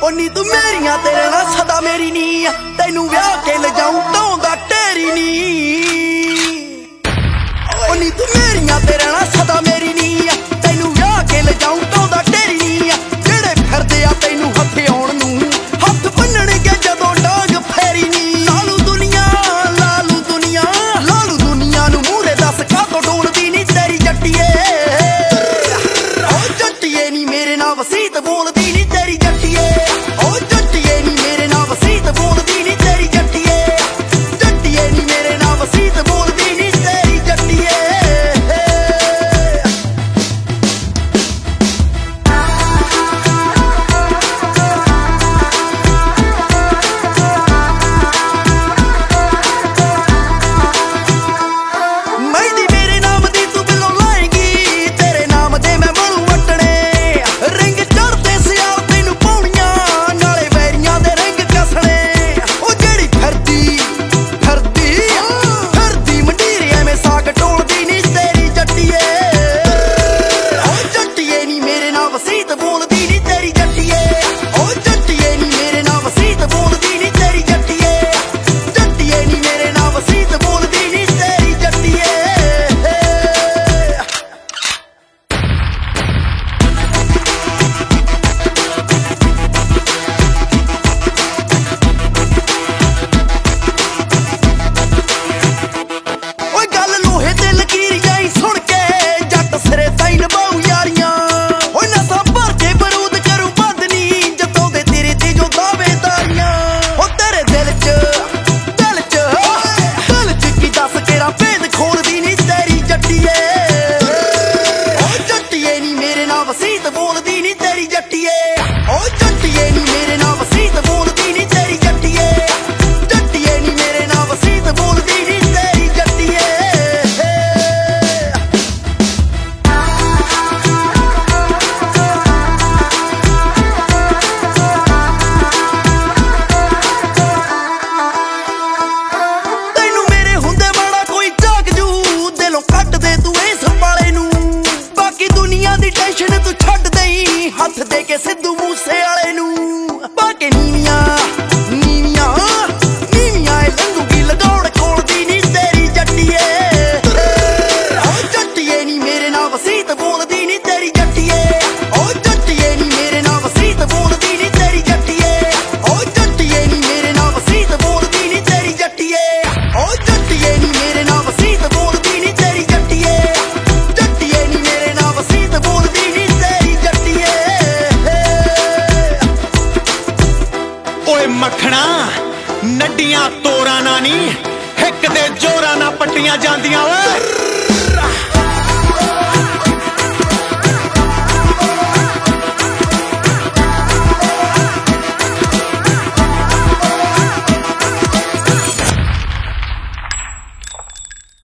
ਨੀ ਤੂੰ ਮੇਰੀਆਂ ਤੇਰੇ ਨਾਲ ਸਦਾ ਮੇਰੀ ਨੀ ਤੈਨੂੰ ਵਿਆਹ ਕੇ ਲਿਜਾਉਂ ਢਾਉਂਦਾ ਢੇਰੀ ਨੀ ਨੀ ਤੂੰ ਮੇਰੀਆਂ ਤੇਰੇ ਨਾਲ ਸਦਾ ਮੇਰੀ ਨੀ ਤੈਨੂੰ ਵਿਆਹ ਕੇ ਲਿਜਾਉਂ ਢਾਉਂਦਾ ਢੇਰੀ ਨੀ ਜਿਹੜੇ ਫਿਰਦੇ ਆ ਤੈਨੂੰ ਹੱਥ ਆਉਣ ਨੂੰ ਹੱਥ ਬੰਨਣਗੇ ਜਦੋਂ ਡਾਂਗ ਫੇਰੀ ਨੀ ਲਾਲੂ ਦੁਨੀਆ ਨੂੰ ਮੂਹਰੇ ਦੱਸ ਕਾਹਤੋਂ ਡੋਲਦੀ ਨੀ ਤੇਰੀ ਜੱਟੀਏ ਓ ਜੱਟੀਏ ਨੀ ਮੇਰੇ ਨਾਲ ਵਸੀਤ ਬੋਲਦੀ ਨੀ ਤੇਰੀ ਜੱਟੀਏ ਓ ਜੱਟੀਏ ਨੀ ਮੇਰੇ ਨਾਲ ਵਸੀਤ ਬੋਲਦੀ ਨੀ ਤੇਰੀ ਜੱਟੀਏ ਜੱਟੀਏ ਨੀ ਮੇਰੇ ਨਾਲ ਵਸੀਤ ਬੋਲਦੀ ਨੀ ਤੇਰੀ ਜੱਟੀਏ ਮਹਿੰਦੀ ਮੇਰੇ ਨਾਮ ਦੀ ਤੂੰ ਬਿਲੋਂ ਲਾਏਗੀ ਤੇਰੇ ਨਾਮ ਦੇ ਮੈਂ ਮਲੂ ਵਟਣੇ ਰਿੰਗ ਚੜਦੇ ਸਿਆਲ ਤੈਨੂੰ ਪਾਉਣੀਆਂ ਨਾਲੇ ਵੈਰੀਆਂ ਦੇ ਰਿੰਗ ਕੱਸਣੇ ਉਹ ਜਿਹੜੀ ਫਿਰਦੀ ਮੰਡੀਰ ਐਵੇਂ ਸਾਗ ਟੋਲਦੀ ਨੀ ਤੇਰੀ ਜੱਟੀਏ ਓ ਜੱਟੀਏ ਨੀ ਮੇਰੇ ਨਾਲ ਵਸੀਤ ਬੋਲਦੀ ਨੀ ਤੇਰੀ ਜੱਟੀਏ ਓ ਜੱਟੀਏ ਨੀ ਮੇਰੇ ਨਾਲ ਵਸੀਤ ਬੋਲਦੀ ਨੀ ਤੇਰੀ ਜੱਟੀਏ ਜੱਟੀਏ ਨੀ ਮੇਰੇ ਨਾਲ ਵਸੀਤ ਬੋਲਦੀ ਨੀ ਤੇਰੀ ਜੱਟੀਏ ਓਏ ਗੱਲ ਲੋਹੇ ਤੇ ਲਕੀਰ ਜਾਈ ਸੁਣ ਕੇ ਜੱਟ ਸਿਰੇ ਤਾਈ ਨਿਭਾਉ ਯਾਰੀਆਂ ਓਏ ਨਸਾਂ ਭਰ ਕੇ ਬਰੂਦ ਕਰੂ ਬੰਦ ਨੀ ਜਦੋਂ ਦੇ ਤੇਰੇ ਤੇ ਜੋ ਦਾਅਵੇਦਾਰੀਆਂ ਓ ਤੇਰੇ ਦਿਲ ਚ ਕੀ ਦੱਸ ਕਿਹੜਾ ਭੇਦ ਖੋਲਦੀ ਨੀ ਤੇਰੀ ਜੱਟੀਏ ਓ ਜੱਟੀਏ ਨੀ ਮੇਰੇ ਨਾਲ ਵਸੀਤ ਬੋਲਦੀ ਨੀ ਤੇਰੀ ਜੱਟੀਏ ਓ ਜੱਟੀਏ ਨੀ ਮੇਰੇ ਨਾਲ ਵਸੀਤ ਬੋਲਦੀ ਨੀ ਤੇਰੀ ਜੱਟੀਏ ਜੱਟੀਏ ਨੀ ਮੇਰੇ ਨਾਲ ਵਸੀਤ ਬੋਲਦੀ ਨੀ ਤੇਰੀ ਜੱਟੀਏ ਤੈਨੂੰ ਮੇਰੇ ਹੁੰਦੇ ਮਾੜਾ ਕੋਈ ਜਾਗ ਜੂ ਦਿਲੋਂ ਕੱਢ ਦੇ ਤੂੰ ਇਸ ਵਾਲੇ ਨੂੰ ਬਾਕੀ ਦੁਨੀਆ ਦੀ ਟੈਨਸ਼ਨ ਤੂੰ ਛੱਡ ਦੇਈ ਹੱਥ ਦੇ ਕੇ ਸਿੱਧੂ ਮੂਸੇ ਵਾਲੇ ਨੂੰ ਬਾਕੀ ਨੀਵੀਆਂ ਇਹ ਲੰਗੂਗੀ ਲਗਾਉਣ ਕੋਲਦੀ ਨੀ ਤੇਰੀ ਜੱਟੀਏ ਓ ਜੱਟੀਏ ਨੀ ਮੇਰੇ ਨਾਲ ਵਸੀਤ ਬੋਲਦੀ ਨੀ ਤੇਰੀ ਜੱਟੀਏ ਓ ਜੱਟੀਏ ਨੀ ਮੇਰੇ ਨਾਲ ਵਸੀਤ ਬੋਲਦੀ ਨੀ ਤੇਰੀ ਜੱਟੀਏ ਓ ਜੱਟੀਏ ਨੀ ਮੇਰੇ ਨਾਲ ਵਸੀਤ ਬੋਲਦੀ ਨੀ ਤੇਰੀ ਜੱਟੀਏ ਓ ਜੱਟੀਏ ਨੀ ਮੇਰੇ ਨਾਲ ਵਸੀਤ ਬੋਲਦੀ ਨੀ ਤੇਰੀ ਜੱਟੀਏ ਜੱਟੀਏ ਨੀ ਮੇਰੇ ਨਾਲ ਵਸੀਤ ਬੋਲਦੀ ਨੀ ਤੇਰੀ ਜੱਟੀਏ ਓਏ ਮੱਖਣਾ ਨੱਡੀਆਂ ਤੋਰਾਂ ਨਾ ਨੀ ਹਿੱਕ ਦੇ ਜੋਰਾਂ ਨਾਲ ਪੱਟੀਆਂ ਜਾਂਦੀਆਂ ਓਏ